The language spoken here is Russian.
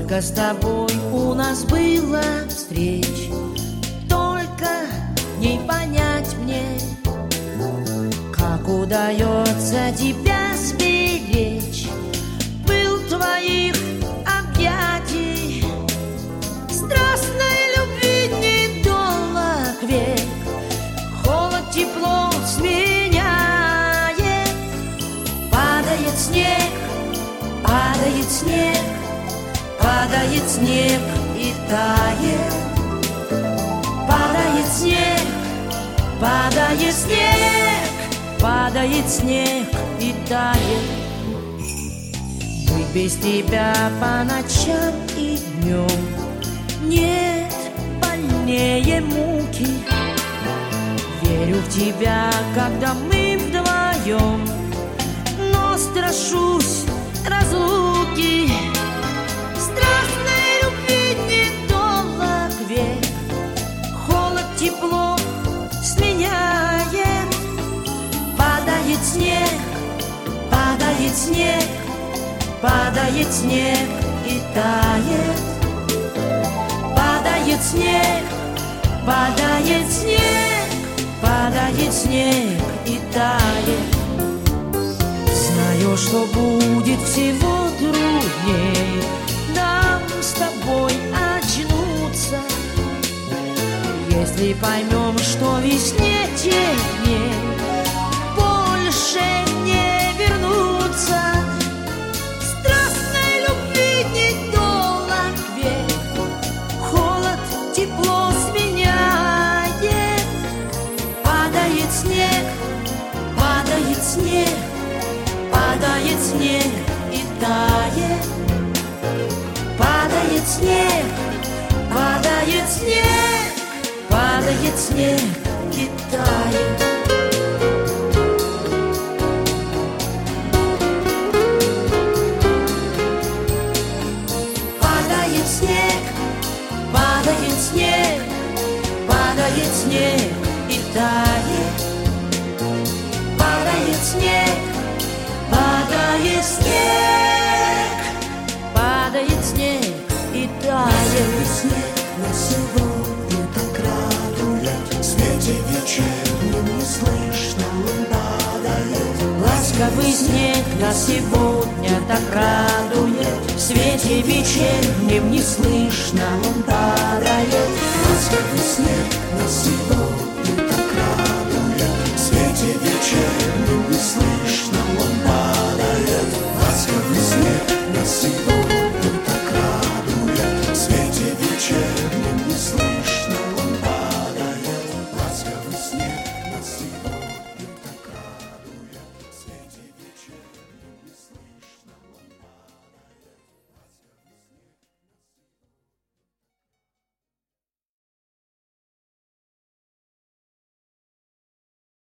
Сколько с тобой у нас было встреч, только не понять мне, как удается тебя сберечь. Был твоих объятий, страстной любви недолг век. Холод, тепло сменяет, падает снег, падает снег, падает снег и тает. Падает снег, падает снег, падает снег и тает. Быть без тебя по ночам и днем нет больнее муки. Верю в тебя, когда мы вдвоем, но страшусь разлуки. Страстной любви недолг век, холод, тепло сменяет. Падает снег, падает снег, падает снег и тает. Падает снег, падает снег, падает снег и тает. Знаю, что будет всего трудней нам с тобой очнуться, если поймем, что весне тех дней больше не вернуться. Страстной любви недолг век, холод, тепло сменяет. Падает снег, падает снег, падает снег и тает. Падает снег, падает снег, падает снег и тает. Падает снег, падает снег, падает снег и тает. Падает снег, падает снег, падает снег и тает. Снег на сегодня так радует, в свете вечернем не слышно он падает. Ласковый снег на сегодня так радует, в свете вечернем не слышно он падает. Ласковый снег на сегодня